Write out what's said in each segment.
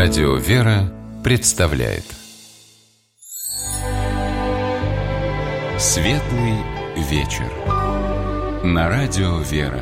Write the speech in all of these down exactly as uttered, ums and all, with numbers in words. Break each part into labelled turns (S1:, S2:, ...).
S1: Радио «Вера» представляет Светлый вечер на Радио «Вера».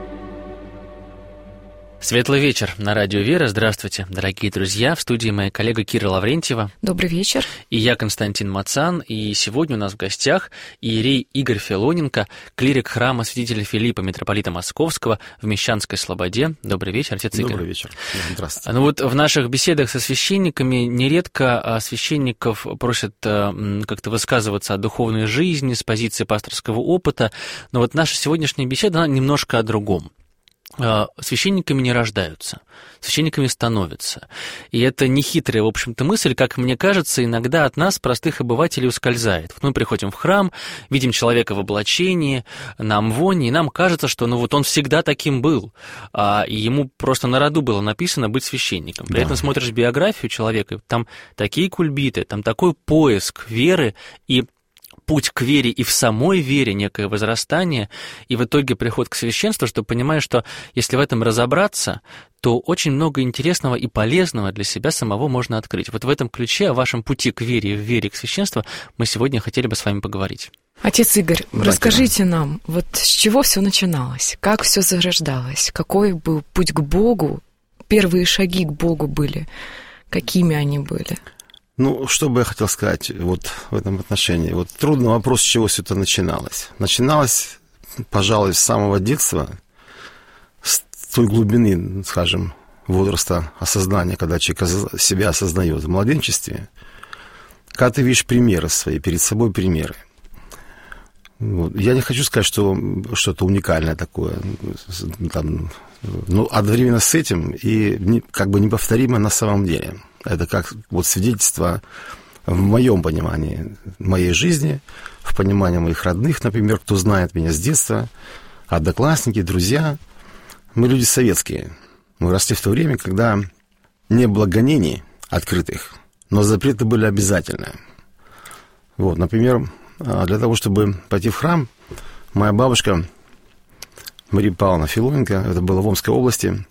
S2: Светлый вечер на Радио «Вера». Здравствуйте, дорогие друзья. В студии моя коллега Кира Лаврентьева.
S3: Добрый вечер.
S2: И я, Константин Мацан. И сегодня у нас в гостях иерей Игорь Филоненко, клирик храма святителя Филиппа, митрополита Московского в Мещанской Слободе. Добрый вечер, отец Игорь.
S4: Добрый вечер. Здравствуйте.
S2: Ну вот в наших беседах со священниками нередко священников просят как-то высказываться о духовной жизни с позиции пасторского опыта. Но вот наша сегодняшняя беседа, она немножко о другом. Священниками не рождаются, священниками становятся. И это нехитрая, в общем-то, мысль, как мне кажется, иногда от нас, простых обывателей, ускользает. Вот мы приходим в храм, видим человека в облачении, на амвоне, и нам кажется, что ну вот он всегда таким был, а, и ему просто на роду было написано быть священником. При да. этом смотришь биографию человека, там такие кульбиты, там такой поиск веры и путь к вере и в самой вере, некое возрастание, и в итоге приход к священству, что понимаешь, что если в этом разобраться, то очень много интересного и полезного для себя самого можно открыть. Вот в этом ключе о вашем пути к вере и в вере к священству мы сегодня хотели бы с вами поговорить.
S3: Отец Игорь, да, расскажите да. нам, вот с чего все начиналось, как все зарождалось, какой был путь к Богу, первые шаги к Богу были, какими они были?
S4: Ну, что бы я хотел сказать вот в этом отношении? Вот трудный вопрос, с чего все это начиналось. Начиналось, пожалуй, с самого детства, с той глубины, скажем, возраста осознания, когда человек себя осознает в младенчестве, когда ты видишь примеры свои, перед собой примеры. Вот. Я не хочу сказать, что что-то уникальное такое, там, но одновременно с этим и как бы неповторимо на самом деле. Это как вот свидетельство в моем понимании моей жизни, в понимании моих родных, например, кто знает меня с детства, одноклассники, друзья. Мы люди советские. Мы росли в то время, когда не было гонений открытых, но запреты были обязательны. Вот, например, для того, чтобы пойти в храм, моя бабушка Мария Павловна Филоненко, это было в Омской области,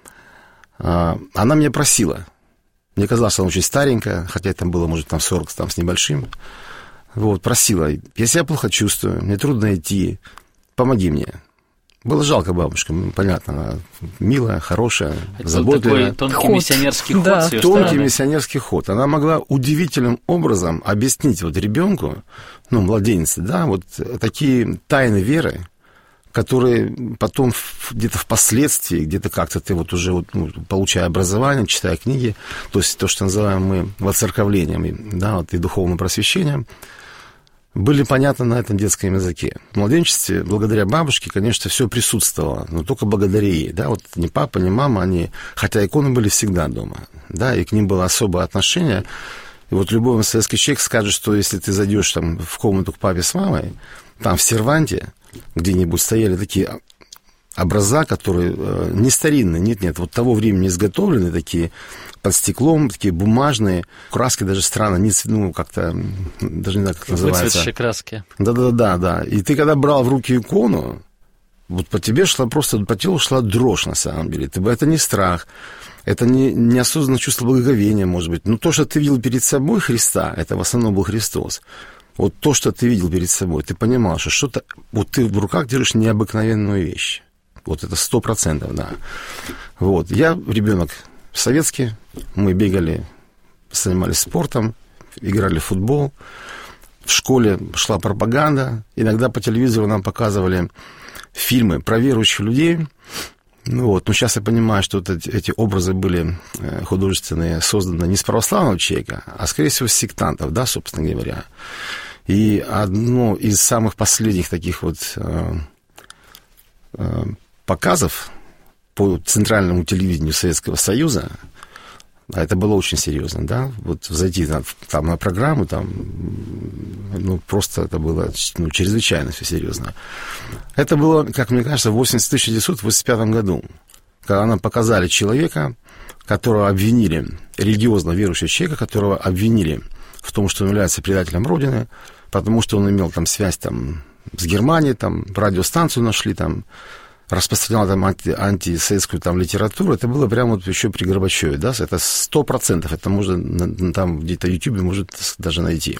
S4: она меня просила. Мне казалось, что она очень старенькая, хотя там было, может, там сорок там, с небольшим. Вот, просила, я себя плохо чувствую, мне трудно идти, помоги мне. Было жалко бабушку, понятно, она милая, хорошая, это заботливая.
S2: Такой тонкий ход. миссионерский ход.
S3: Да.
S2: С ее
S4: тонкий
S2: стороны.
S4: миссионерский ход. Она могла удивительным образом объяснить вот ребенку, ну, младенцу, да, вот такие тайны веры, которые потом где-то впоследствии, где-то как-то ты вот уже, вот, ну, получая образование, читая книги, то есть то, что называем мы воцерковлением, да, вот, и духовным просвещением, были понятны на этом детском языке. В младенчестве, благодаря бабушке, конечно, все присутствовало, но только благодаря ей, да, вот ни папа, ни мама, они, хотя иконы были всегда дома, да, и к ним было особое отношение. И вот любой советский человек скажет, что если ты зайдешь там в комнату к папе с мамой, там в серванте где-нибудь стояли такие образа, которые э, не старинные, нет-нет, вот того времени изготовлены, такие под стеклом, такие бумажные, краски даже странно, не, ну, как-то, даже не знаю, как называется.
S2: Выцветшие краски.
S4: Да-да-да, да. И ты, когда брал в руки икону, вот по тебе шла просто, по телу шла дрожь, на самом деле. Это не страх, это не неосознанное чувство благоговения, может быть. Но то, что ты видел перед собой Христа, это в основном был Христос. Вот то, что ты видел перед собой, ты понимал, что что-то... Вот ты в руках держишь необыкновенную вещь. Вот это сто процентов, да. Вот. Я ребенок советский. Мы бегали, занимались спортом, играли в футбол. В школе шла пропаганда. Иногда по телевизору нам показывали фильмы про верующих людей. Ну вот. Но сейчас я понимаю, что вот эти образы были художественные, созданы не с православного человека, а, скорее всего, с сектантов, да, собственно говоря. И одно из самых последних таких вот э, э, показов по центральному телевидению Советского Союза, а это было очень серьезно, да, вот зайти там, там на программу, там, ну, просто это было, ну, чрезвычайно все серьезно. Это было, как мне кажется, в тысяча девятьсот восемьдесят пятом году, когда нам показали человека, которого обвинили, религиозно верующего человека, которого обвинили в том, что он является предателем Родины, потому что он имел там связь там, с Германией, там радиостанцию нашли, там распространял там анти, антисоветскую там литературу, это было прямо вот еще при Горбачеве, да, это сто процентов, это можно там где-то в Ютубе может даже найти.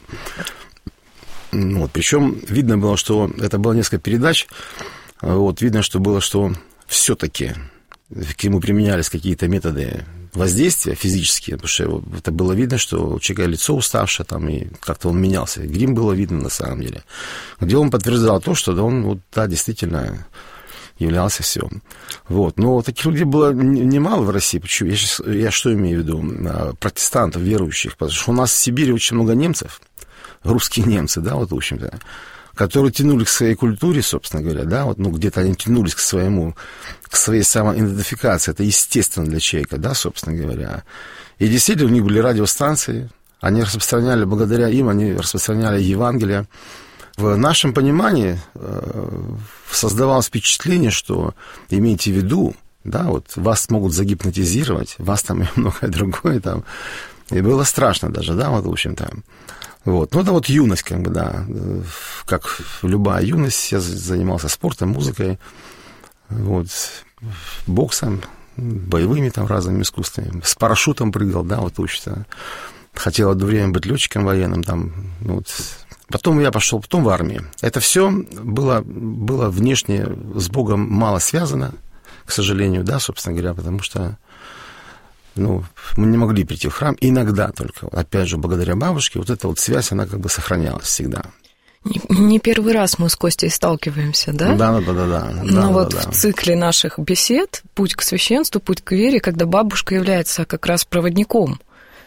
S4: Вот, причем видно было, что это было несколько передач, вот, видно, что было, что все-таки к нему применялись какие-то методы воздействия физические, потому что это было видно, что у человека лицо уставшее, там, и как-то он менялся, грим было видно на самом деле, где он подтверждал то, что да, он, вот, да, действительно являлся все. Вот. Но таких людей было немало в России. Почему? Я, сейчас, я что имею в виду? Протестантов, верующих. Потому что у нас в Сибири очень много немцев, русские немцы, да, вот, в общем-то, которые тянулись к своей культуре, собственно говоря, да, вот, ну, где-то они тянулись к своему, к своей самоидентификации. Это естественно для человека, да, собственно говоря. И действительно, у них были радиостанции, они распространяли, благодаря им, они распространяли Евангелие. В нашем понимании создавалось впечатление, что, имейте в виду, да, вот вас могут загипнотизировать, вас там и многое другое там. И было страшно даже, да, вот, в общем-то. Вот. Ну, это вот юность, как бы, да. Как любая юность, я занимался спортом, музыкой, вот, боксом, боевыми там разными искусствами. С парашютом прыгал, да, вот, в общем-то. Хотел одно время быть летчиком военным, там, вот. Потом я пошел потом в армию. Это все было, было внешне с Богом мало связано, к сожалению, да, собственно говоря, потому что, ну, мы не могли прийти в храм иногда только. Опять же, благодаря бабушке, вот эта вот связь, она как бы сохранялась всегда.
S3: Не, не первый раз мы с Костей сталкиваемся, да?
S4: Да, да, да, да.
S3: Но
S4: да,
S3: вот
S4: да, да.
S3: в цикле наших бесед «Путь к священству», «Путь к вере», когда бабушка является как раз проводником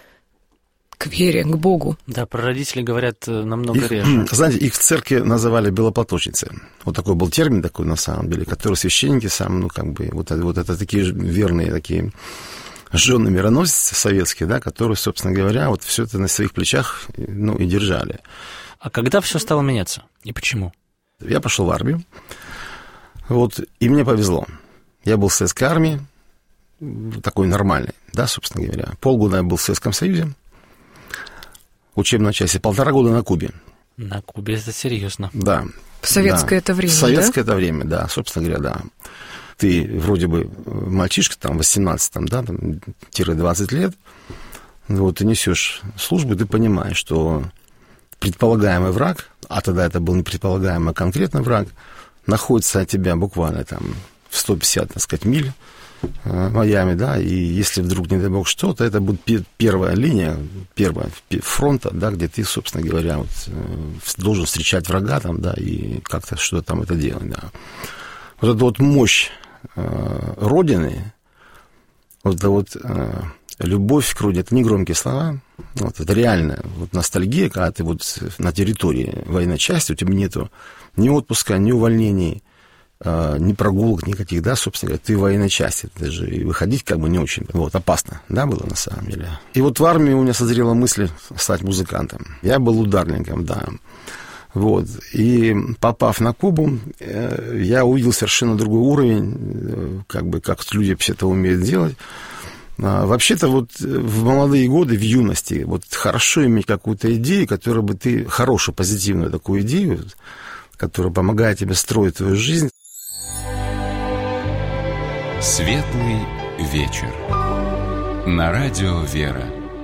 S3: к вере, к Богу.
S2: Да, про родителей говорят намного
S4: их,
S2: реже.
S4: Знаете, их в церкви называли белоплаточницы. Вот такой был термин такой, на самом деле, который священники сам, ну, как бы, вот, вот это такие верные, такие жжёные мироносцы советские, да, которые, собственно говоря, вот все это на своих плечах, ну, и держали.
S2: А когда все стало меняться? И почему?
S4: Я пошел в армию, вот, и мне повезло. Я был в советской армии, такой нормальный, да, собственно говоря. Полгода я был в Советском Союзе, учебной части, полтора года на Кубе.
S2: На Кубе это серьезно.
S4: Да.
S3: В советское
S4: да.
S3: это время,
S4: В советское
S3: да?
S4: это время, да, собственно говоря, да. Ты вроде бы мальчишка, там, восемнадцать, там, да, там, двадцать лет, вот, ты несешь службу, ты понимаешь, что предполагаемый враг, а тогда это был не предполагаемый, а конкретный враг, находится от тебя буквально там в сто пятьдесят, так сказать, миль, Майами, да, и если вдруг, не дай бог, что, то это будет первая линия, первая фронта, да, где ты, собственно говоря, вот, должен встречать врага там, да, и как-то что-то там это делать, да. Вот эта вот мощь э, Родины, вот эта вот э, любовь к Родине, это не громкие слова, вот, это реальная вот ностальгия, когда ты вот на территории военной части, у тебя нету ни отпуска, ни увольнений, ни прогулок никаких, да, собственно говоря, ты в военной части, это же и выходить как бы не очень, вот, опасно, да, было на самом деле. И вот в армии у меня созрела мысль стать музыкантом. Я был ударником, да, вот, и попав на Кубу, я увидел совершенно другой уровень, как бы, как люди все это умеют делать. Вообще-то вот в молодые годы, в юности, вот хорошо иметь какую-то идею, которую бы ты, хорошую, позитивную такую идею, которая помогает тебе строить твою жизнь.
S1: Светлый вечер. На радио «Вера».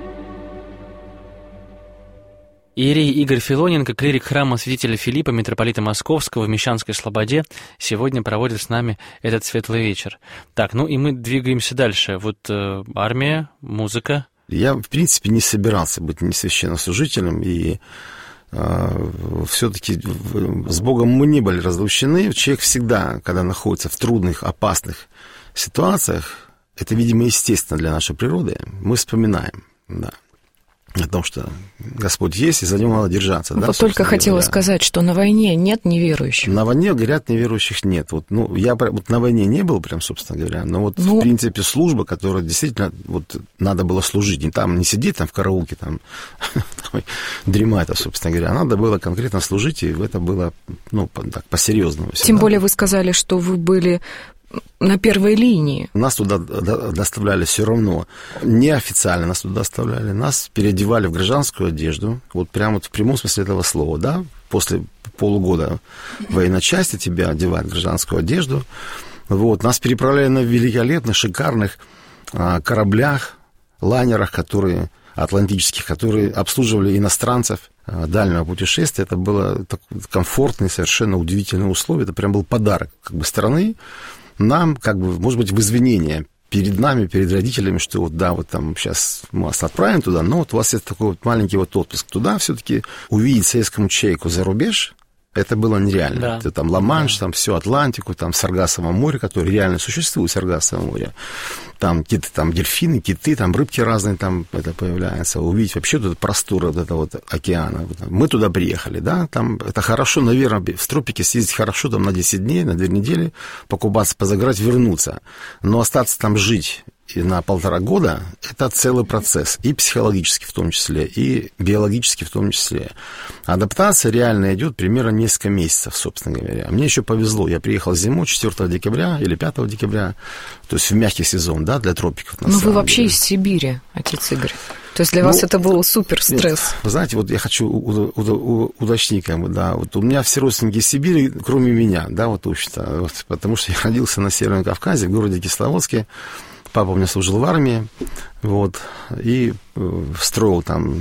S2: Иерей Игорь Филоненко, клирик храма святителя Филиппа, митрополита Московского в Мещанской Слободе, сегодня проводит с нами этот светлый вечер. Так, ну и мы двигаемся дальше. Вот э, армия, музыка. Я,
S4: в принципе, не собирался быть ни священнослужителем, и э, все-таки с Богом мы не были разлучены. Человек всегда, когда находится в трудных, опасных ситуациях, это, видимо, естественно для нашей природы, мы вспоминаем, да, о том, что Господь есть, и за него надо держаться.
S3: Вот
S4: да,
S3: только хотела
S4: говоря.
S3: сказать, что на войне нет неверующих.
S4: На войне, говорят, неверующих нет. Вот, ну, я вот на войне не был, прям, собственно говоря, но вот, ну, в принципе, служба, которая действительно вот, надо было служить, не там, не сидеть там в караулке, там, дремать, собственно говоря, надо было конкретно служить, и это было, ну, так, по-серьезному.
S3: Тем более вы сказали, что вы были на первой линии.
S4: Нас туда доставляли все равно неофициально, нас туда доставляли, нас переодевали в гражданскую одежду, вот прямо вот в прямом смысле этого слова, да, после полугода военной части тебя одевают в гражданскую одежду, Вот. Нас переправляли на великолепных, шикарных а, кораблях, лайнерах, которые, атлантических, которые обслуживали иностранцев а, дальнего путешествия. Это было так, комфортные, совершенно удивительные условия. Это прям был подарок как бы страны нам, как бы, может быть, в извинение перед нами, перед родителями, что вот да, вот там сейчас мы вас отправим туда, но вот у вас есть такой вот маленький вот отпуск туда, все-таки увидеть советскому человеку за рубеж, это было нереально. Да. Это там Ла-Манш, да. Там всю Атлантику, там Саргассово море, которое реально существует, Саргассово море. Там какие-то там дельфины, киты, там рыбки разные там это появляются. Увидеть вообще тут просторы вот этого вот океана. Мы туда приехали, да, там это хорошо, наверное, в тропике съездить хорошо там на десять дней, на две недели, покупаться, позаграть, вернуться. Но остаться там жить и на полтора года – это целый процесс, и психологически в том числе, и биологически в том числе. Адаптация реально идет примерно несколько месяцев, собственно говоря. Мне еще повезло, я приехал зимой, четвёртого декабря или пятого декабря, то есть в мягкий сезон, да, для тропиков.
S3: Ну, вы вообще деле. Из Сибири, отец Игорь. То есть для ну, вас это был супер стресс.
S4: Вы знаете, вот я хочу уточнить, как бы, да, вот у меня все родственники из Сибири, кроме меня, да, вот, общем-то, вот, потому что я родился на Северном Кавказе, в городе Кисловодске. Папа у меня служил в армии, вот, и строил там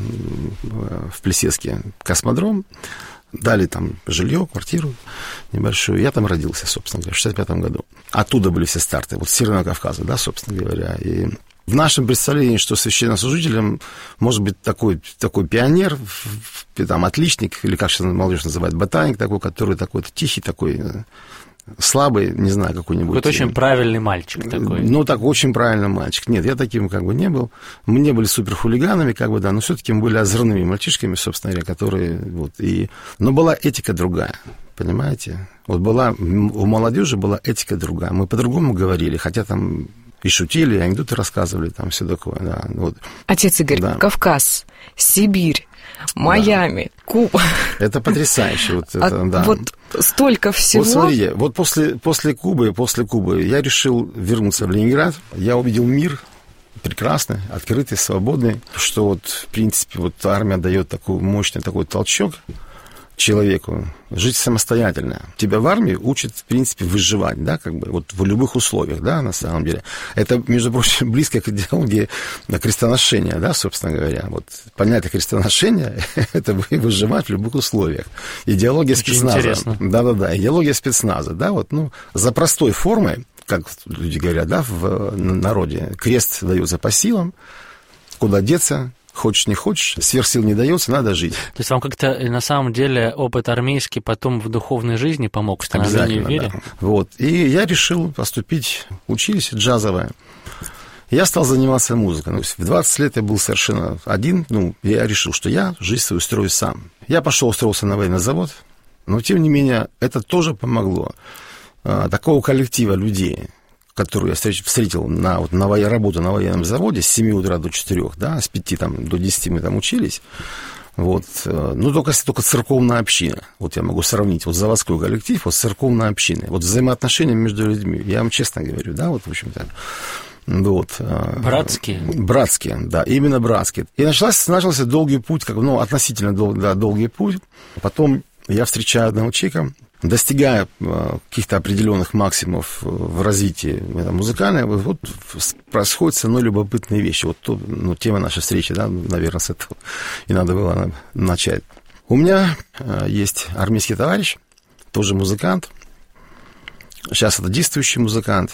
S4: в Плесецке космодром, дали там жилье, квартиру небольшую. Я там родился, собственно говоря, в шестьдесят пятом году. Оттуда были все старты, вот с Северного Кавказа, да, собственно говоря. И в нашем представлении, что священнослужителем может быть такой, такой пионер, там, отличник, или как сейчас молодежь называет, ботаник такой, который такой тихий, такой... слабый, не знаю, какой-нибудь...
S2: Вот очень правильный мальчик такой.
S4: Ну, так, очень правильный мальчик. Нет, я таким как бы не был. Мы не были суперхулиганами, как бы, да, но все-таки мы были озорными мальчишками, собственно говоря, которые... Вот, и... Но была этика другая, понимаете? Вот была... У молодежи была этика другая. Мы по-другому говорили, хотя там и шутили, и анекдоты рассказывали, там все такое, да. Вот.
S3: Отец Игорь, да. Кавказ, Сибирь, Майами, да. Куба.
S4: Это потрясающе. Вот,
S3: а,
S4: это, да.
S3: вот столько всего.
S4: Вот смотрите, вот после, после Кубы, после Кубы я решил вернуться в Ленинград. Я увидел мир прекрасный, открытый, свободный, что вот, в принципе, вот армия дает такой мощный такой толчок человеку жить самостоятельно. Тебя в армии учат, в принципе, выживать, да, как бы, вот в любых условиях, да, на самом деле. Это, между прочим, близко к идеологии крестоношения, да, собственно говоря. Вот понятие крестоношения – это выживать в любых условиях. Идеология очень спецназа. Интересно. Да-да-да, идеология спецназа, да, вот, ну, за простой формой, как люди говорят, да, в народе, крест дается по силам, куда деться. Хочешь, не хочешь, сверх сил не дается, надо жить.
S2: То есть вам как-то, на самом деле, опыт армейский потом в духовной жизни помог в становлении в вере?
S4: Да. Вот. И я решил поступить в училище джазовое. Я стал заниматься музыкой. Ну, в двадцать лет я был совершенно один. Ну, я решил, что я жизнь свою устрою сам. Я пошел, устроился на военный завод, но, тем не менее, это тоже помогло. Такого коллектива людей, которую я встретил на, вот, на работу на военном заводе с семи утра до четырёх, да, с пяти там, до десяти мы там учились, вот, ну, только, только церковная община, вот я могу сравнить, вот заводской коллектив, вот церковная община, вот взаимоотношения между людьми, я вам честно говорю, да, вот, в общем-то, вот.
S2: Братские?
S4: Братские, да, именно братские. И начался, начался долгий путь, как, ну, относительно дол, да, долгий путь, потом я встречаю одного человека, достигая каких-то определенных максимумов в развитии музыкального, вот происходят со мной любопытные вещи. Вот то, ну, тема нашей встречи, да, наверное, с этого и надо было начать. У меня есть армейский товарищ, тоже музыкант. Сейчас это действующий музыкант.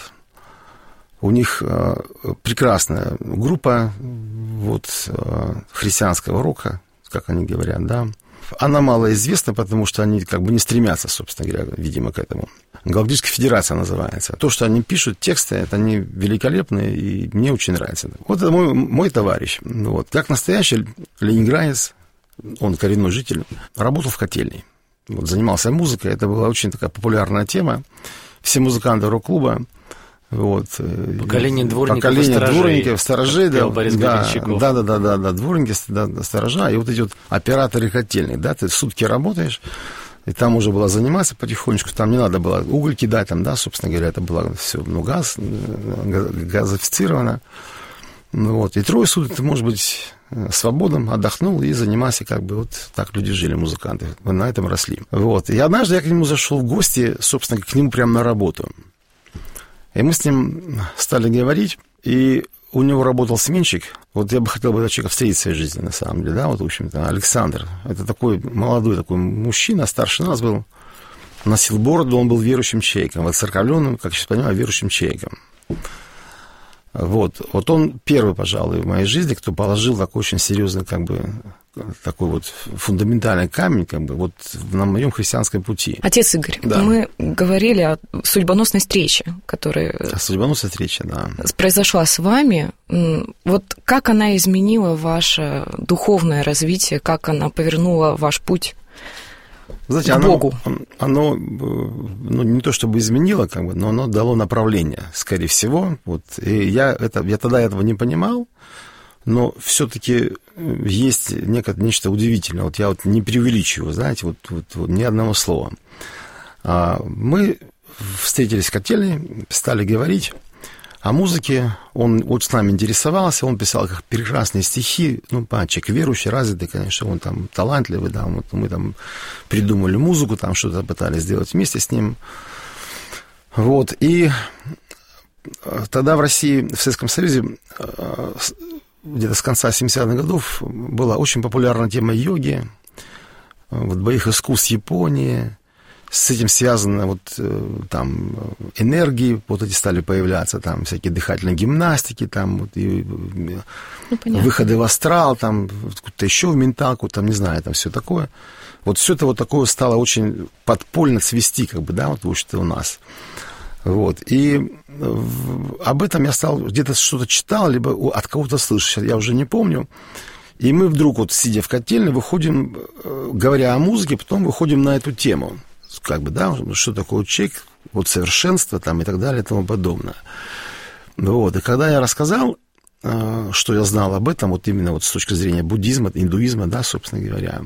S4: У них прекрасная группа вот, христианского рока, как они говорят, да. Она малоизвестна, потому что они как бы не стремятся, собственно говоря, видимо, к этому. Галактическая федерация называется. То, что они пишут, тексты, это они великолепные, и мне очень нравится. Вот это мой, мой товарищ. Вот. Как настоящий ленинградец, он коренной житель, работал в котельной. Вот, занимался музыкой, это была очень такая популярная тема. Все музыканты рок-клуба. Вот.
S2: Поколение дворников
S4: Поколение
S2: и сторожей.
S4: дворников, сторожей, да, да, да, да, да, да, дворники, да, сторожа, и вот эти вот операторы котельных, да, ты сутки работаешь, и там уже было заниматься потихонечку, там не надо было уголь кидать, там, да, собственно говоря, это было все, ну, газ, газифицировано, ну, вот, и трое суток ты, может быть, свободным, отдохнул и занимался, как бы, вот так люди жили, музыканты, на этом росли, вот, и однажды я к нему зашел в гости, собственно, к нему прямо на работу. И мы с ним стали говорить, и у него работал сменщик. Вот я бы хотел бы этого человека встретить в своей жизни, на самом деле, да, вот, в общем-то, Александр. Это такой молодой такой мужчина, старше нас был, носил бороду, он был верующим человеком, воцерковленным, как я сейчас понимаю, верующим человеком. Вот, вот он первый, пожалуй, в моей жизни, кто положил такой очень серьезный, как бы, такой вот фундаментальный камень, как бы, вот на моем христианском пути.
S3: Отец Игорь, да. Мы говорили о судьбоносной встрече, которая... О
S4: судьбоносной встрече, да.
S3: Произошла с вами. Вот как она изменила ваше духовное развитие, как она повернула ваш путь?
S4: Знаете,
S3: к
S4: оно,
S3: Богу?
S4: Оно, ну, не то чтобы изменило, как бы, но оно дало направление, скорее всего. Вот. И я, это, я тогда этого не понимал, но все-таки есть некое, нечто удивительное. Вот я вот не преувеличиваю, знаете, вот, вот, вот ни одного слова. Мы встретились в котельной, стали говорить о музыке. Он вот с нами интересовался, он писал как прекрасные стихи. Ну, человек верующий, развитый, конечно, он там талантливый, да, вот мы там придумали музыку, там что-то пытались сделать вместе с ним. Вот, и тогда в России, в Советском Союзе, где-то с конца семидесятых годов была очень популярна тема йоги, вот, боевых искусств Японии. С этим связаны вот там энергии, вот эти стали появляться, там всякие дыхательные гимнастики, там вот, и, ну, выходы в астрал, там куда-то еще в менталку, там не знаю, там все такое. Вот все это вот такое стало очень подпольно цвести, как бы, да, вот что у нас. Вот. И об этом я стал, где-то что-то читал, либо от кого-то слышал, я уже не помню. И мы вдруг, вот сидя в котельной, выходим, говоря о музыке, потом выходим на эту тему. Как бы, да, что такое человек, вот совершенство там и так далее и тому подобное. Вот, и когда я рассказал, что я знал об этом, вот именно вот с точки зрения буддизма, индуизма, да, собственно говоря,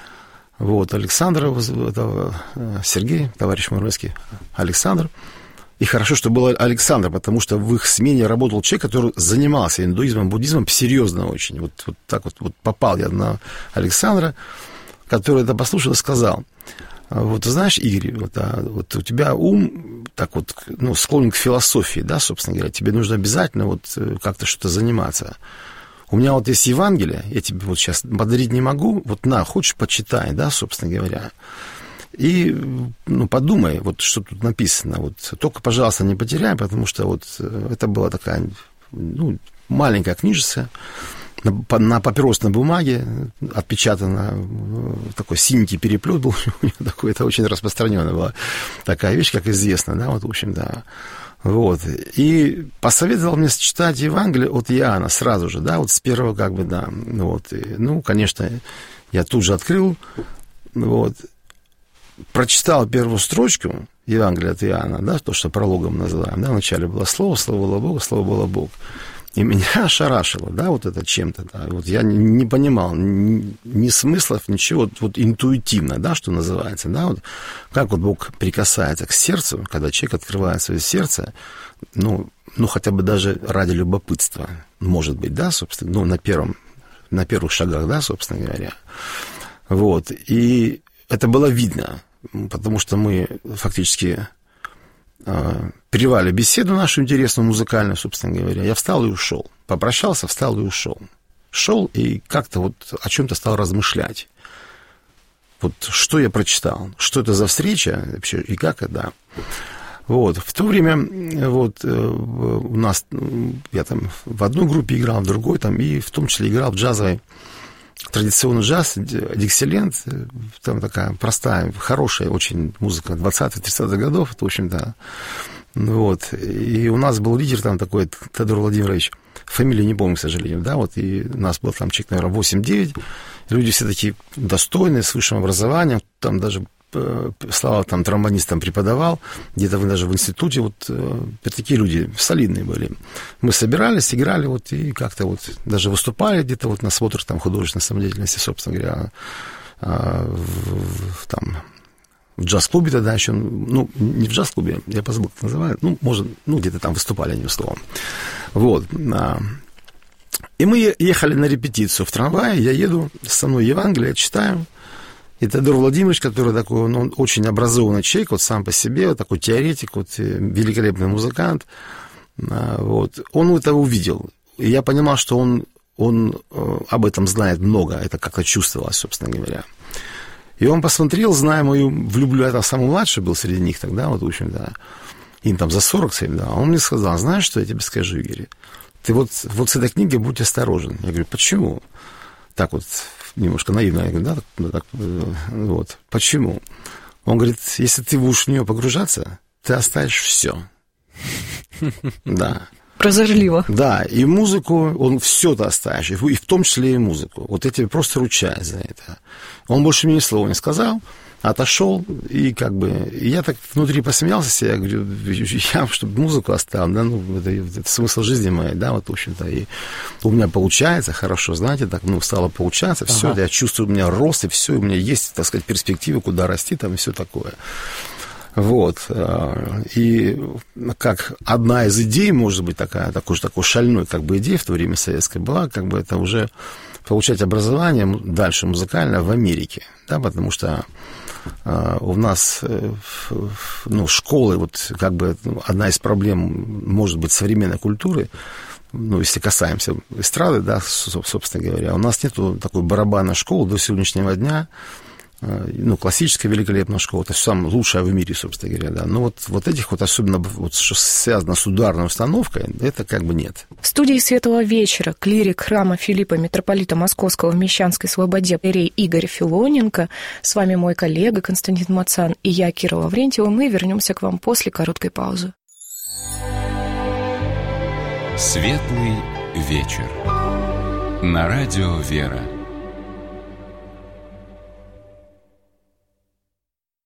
S4: вот, Александр, это, Сергей, товарищ Муромецкий, Александр, и хорошо, что был Александр, потому что в их смене работал человек, который занимался индуизмом, буддизмом серьезно очень. Вот, вот так вот, вот попал я на Александра, который это послушал и сказал: вот, знаешь, Игорь, вот, а, вот у тебя ум так вот, ну, склонен к философии, да, собственно говоря, тебе нужно обязательно вот как-то что-то заниматься. У меня вот есть Евангелие, я тебе вот сейчас подарить не могу, вот на, хочешь, почитай, да, собственно говоря. И, ну, подумай, вот что тут написано, вот, только, пожалуйста, не потеряй, потому что вот это была такая, ну, маленькая книжица, на, на папиросной бумаге отпечатано, такой синенький переплет был у него такой, это очень распространенная была такая вещь, как известно, да, вот, в общем, да, вот, и посоветовал мне читать Евангелие от Иоанна сразу же, да, вот с первого, как бы, да, вот, и, ну, конечно, я тут же открыл, вот, прочитал первую строчку Евангелия от Иоанна, да, то, что прологом называем, да, вначале было слово, слово было Бог, слово было Бог. И меня ошарашило, да, вот это чем-то, да, вот я не, не понимал ни, ни смыслов, ничего, вот, вот интуитивно, да, что называется, да, вот как вот Бог прикасается к сердцу, когда человек открывает свое сердце, ну, ну, хотя бы даже ради любопытства, может быть, да, собственно, ну, на первом, на первых шагах, да, собственно говоря, вот, и это было видно, потому что мы фактически прервали беседу нашу интересную, музыкальную, собственно говоря. Я встал и ушел. Попрощался, встал и ушел. Шел и как-то вот о чем-то стал размышлять. Вот что я прочитал, что это за встреча вообще и как это. Вот. В то время вот у нас, я там в одной группе играл, в другой там, и в том числе играл в джазовой, традиционный джаз, Диксиленд, там такая простая, хорошая очень музыка двадцатых-тридцатых годов, в общем-то, вот, и у нас был лидер там такой, Теодор Владимирович, фамилию не помню, к сожалению, да, вот, и у нас был там человек, наверное, восемь-девять, люди все такие достойные, с высшим образованием, там даже Слава там тромбонистом преподавал, где-то даже в институте, вот такие люди солидные были. Мы собирались, играли, вот, и как-то вот даже выступали где-то вот на смотрах там художественной самодеятельности, собственно говоря, в, там, в джаз-клубе тогда еще, ну, не в джаз-клубе, я позабыл, как называют, ну, может, ну, где-то там выступали, одним словом. Вот. И мы ехали на репетицию в трамвае, я еду, со мной Евангелие, читаю. И Теодор Владимирович, который такой, он, он очень образованный человек, вот сам по себе, вот такой теоретик, вот, великолепный музыкант, вот, он это увидел. И я понимал, что он, он об этом знает много, это как-то чувствовалось, собственно говоря. И он посмотрел, зная мою влюбленность, это самый младший был среди них тогда, вот, в общем-то, им там за сорок, да, он мне сказал: знаешь, что я тебе скажу, Игорь? Ты вот, вот с этой книгой будь осторожен. Я говорю: почему? Так вот, немножко наивно. Я говорю: да, так, так, вот. Почему? Он говорит: если ты будешь в нее погружаться, ты оставишь все. Да.
S3: Прозорливо.
S4: Да, и музыку, он все-то оставишь, и в том числе и музыку. Вот я тебе просто ручаюсь за это. Он больше мне ни слова не сказал, отошел, и как бы... И я так внутри посмеялся себе, я говорю: я, чтобы музыку оставил, да, ну, это, это смысл жизни моей, да, вот, в общем-то, и у меня получается хорошо, знаете, так, ну, стало получаться, все, ага. Я чувствую, у меня рост, и все, у меня есть, так сказать, перспективы, куда расти, там, и все такое. Вот, и как одна из идей, может быть, такая, такой, такой шальной, как бы, идея в то время советская была, как бы, это уже получать образование дальше музыкальное в Америке, да, потому что у нас, ну, школы, вот, как бы, одна из проблем, может быть, современной культуры, ну, если касаемся эстрады, да, собственно говоря, у нас нету такой барабанной школы до сегодняшнего дня. Ну, классическая великолепная школа, это самое лучшее в мире, собственно говоря, да. Но вот, вот этих вот, особенно, вот, что связано с ударной установкой, это как бы нет.
S3: В студии «Светлого вечера» клирик храма Филиппа, митрополита Московского в Мещанской Слободе Игорь Филоненко. С вами мой коллега Константин Мацан и я, Кира Лаврентьева. Мы вернемся к вам после короткой паузы.
S1: Светлый вечер. На радио «Вера».